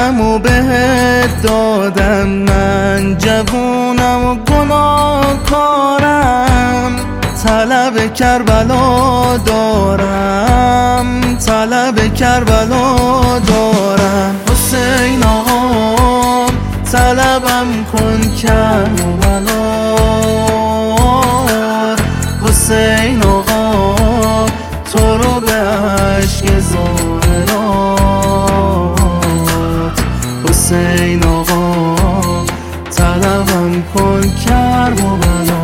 جونمو بهت دادم، من جوونم و گناهکارم، طلب کربلا دارم، طلب کربلا دارم. حسین آقا طلبم کن کربلا، حسین آقا تو رو به عشق ظاهرات، حسین آقا طلبم کن کربلا.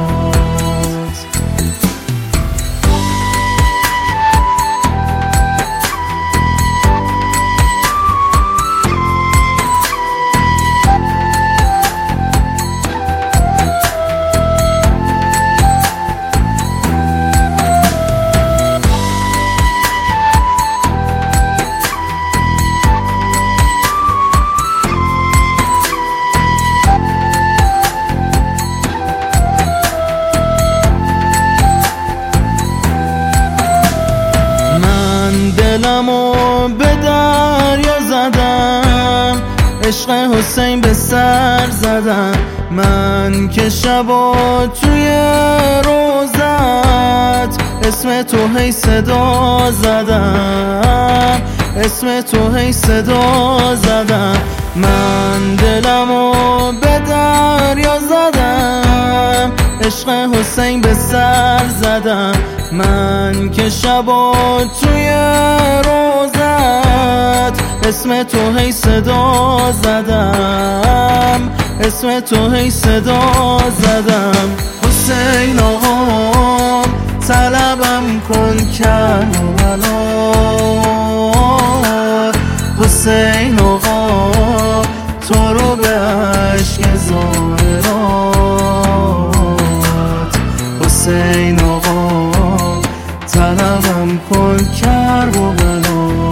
دلمو به دریا زدم، عشق حسین به سر زدم، من که شبا توی روزت اسم تو هی صدا زدم، اسم تو هی صدا زدم. من دلمو به دریا زدم، عشق حسین به سر زدم، من که شبا توی روزت اسم تو هی صدا زدم، اسم تو هی صدا زدم. حسین آقا طلبم کن کربلا، حسین آقا تو رو به عشق ظاهرات، حسین آقا طلبم کن کربلا.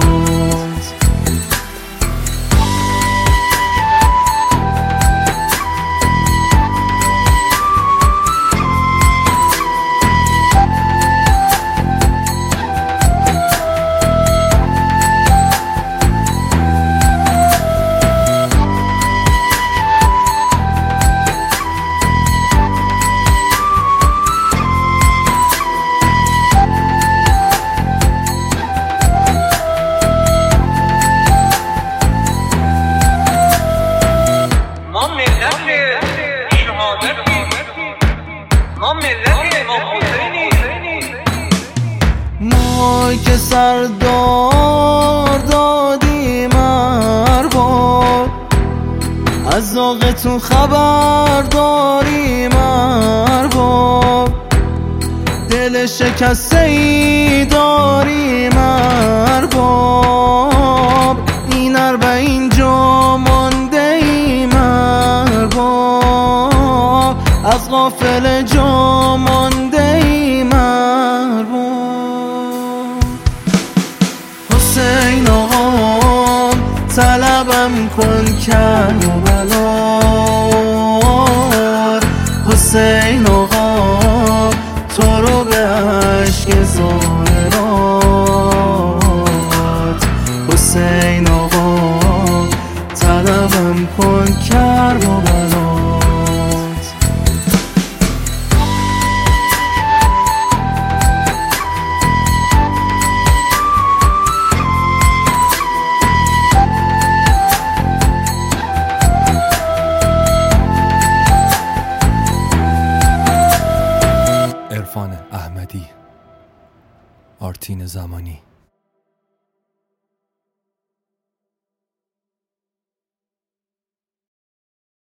ما که سردار دادیم ارباب، از ذوقتون خبر داریم ارباب، دل شکسته ای داریم ارباب، این اربعین جا مانده ایم ارباب، از غافل جا مانده ایم ارباب. حسین آقا طلبم کن کربلا، حسین آقا تو رو به عشق ظاهرات، حسین آقا طلبم کن کربلا. عرفان احمدی، آرتین زمانی.